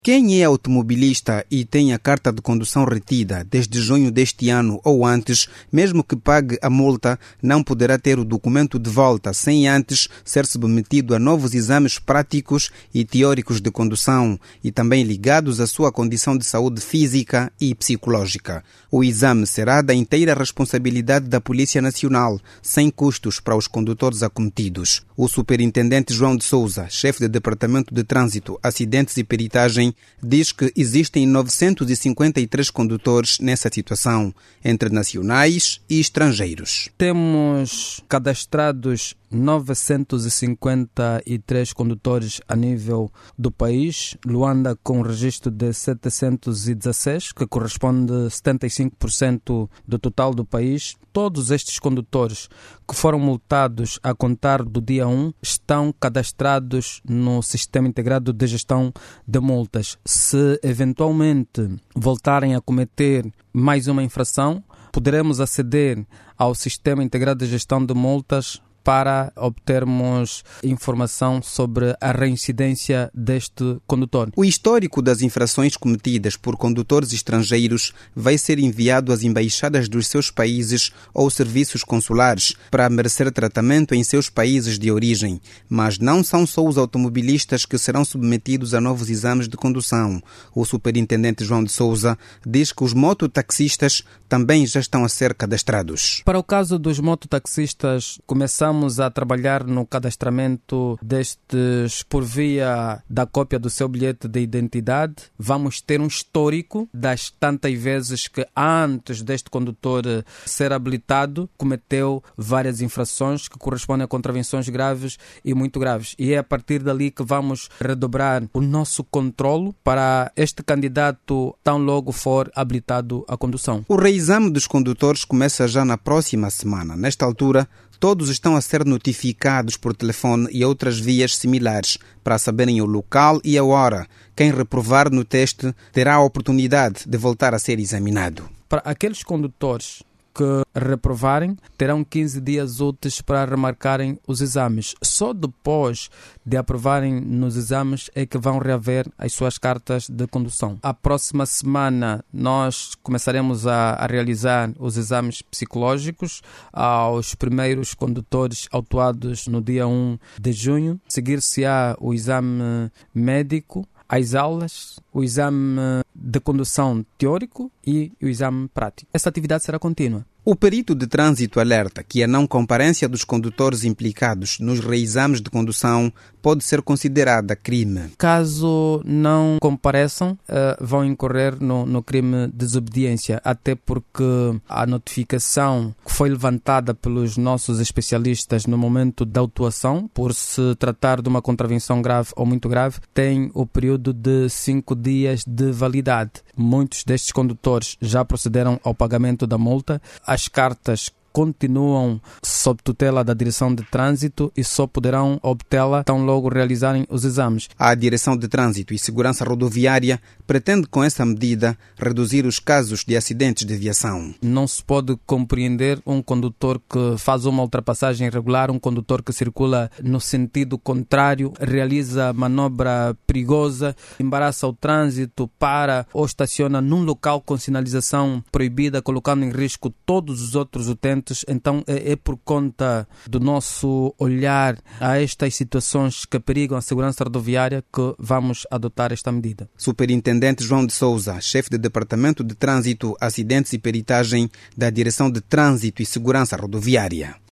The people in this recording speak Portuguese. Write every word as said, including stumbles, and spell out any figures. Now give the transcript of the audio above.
Quem é automobilista e tem a carta de condução retida desde junho deste ano ou antes, mesmo que pague a multa, não poderá ter o documento de volta sem antes ser submetido a novos exames práticos e teóricos de condução e também ligados à sua condição de saúde física e psicológica. O exame será da inteira responsabilidade da Polícia Nacional, sem custos para os condutores acometidos. O superintendente João de Souza, chefe do Departamento de Trânsito, Acidentes e Peritagem, diz que existem novecentos e cinquenta e três condutores nessa situação, entre nacionais e estrangeiros. Temos cadastrados novecentos e cinquenta e três condutores a nível do país, Luanda com um registro de setecentos e dezesseis, que corresponde a setenta e cinco por cento do total do país. Todos estes condutores que foram multados a contar do dia um estão cadastrados no Sistema Integrado de Gestão de Multas. Se eventualmente voltarem a cometer mais uma infração, poderemos aceder ao Sistema Integrado de Gestão de Multas para obtermos informação sobre a reincidência deste condutor. O histórico das infrações cometidas por condutores estrangeiros vai ser enviado às embaixadas dos seus países ou serviços consulares para merecer tratamento em seus países de origem. Mas não são só os automobilistas que serão submetidos a novos exames de condução. O superintendente João de Souza diz que os mototaxistas também já estão a ser cadastrados. Para o caso dos mototaxistas, começamos Estamos a trabalhar no cadastramento destes por via da cópia do seu bilhete de identidade. Vamos ter um histórico das tantas vezes que antes deste condutor ser habilitado cometeu várias infrações que correspondem a contravenções graves e muito graves. E é a partir dali que vamos redobrar o nosso controlo para este candidato tão logo for habilitado à condução. O reexame dos condutores começa já na próxima semana. Nesta altura, todos estão a ser notificados por telefone e outras vias similares para saberem o local e a hora. Quem reprovar no teste terá a oportunidade de voltar a ser examinado. Para aqueles condutores que reprovarem, terão quinze dias úteis para remarcarem os exames. Só depois de aprovarem nos exames é que vão reaver as suas cartas de condução. A próxima semana nós começaremos a, a realizar os exames psicológicos aos primeiros condutores autuados no dia um de junho. Seguir-se-á o exame médico, as aulas, o exame de condução teórico e o exame prático. Essa atividade será contínua. O perito de trânsito alerta que a não comparência dos condutores implicados nos reexames de condução pode ser considerada crime. Caso não compareçam, uh, vão incorrer no, no crime de desobediência, até porque a notificação que foi levantada pelos nossos especialistas no momento da autuação, por se tratar de uma contravenção grave ou muito grave, tem o período de cinco dias de validade. Muitos destes condutores já procederam ao pagamento da multa. As cartas continuam sob tutela da Direção de Trânsito e só poderão obtê-la tão logo realizarem os exames. A Direção de Trânsito e Segurança Rodoviária pretende com essa medida reduzir os casos de acidentes de viação. Não se pode compreender um condutor que faz uma ultrapassagem irregular, um condutor que circula no sentido contrário, realiza manobra perigosa, embaraça o trânsito, para ou estaciona num local com sinalização proibida, colocando em risco todos os outros utentes. Então é, é por conta do nosso olhar a estas situações que perigam a segurança rodoviária que vamos adotar esta medida. Superintendente João de Souza, chefe do Departamento de Trânsito, Acidentes e Peritagem da Direção de Trânsito e Segurança Rodoviária.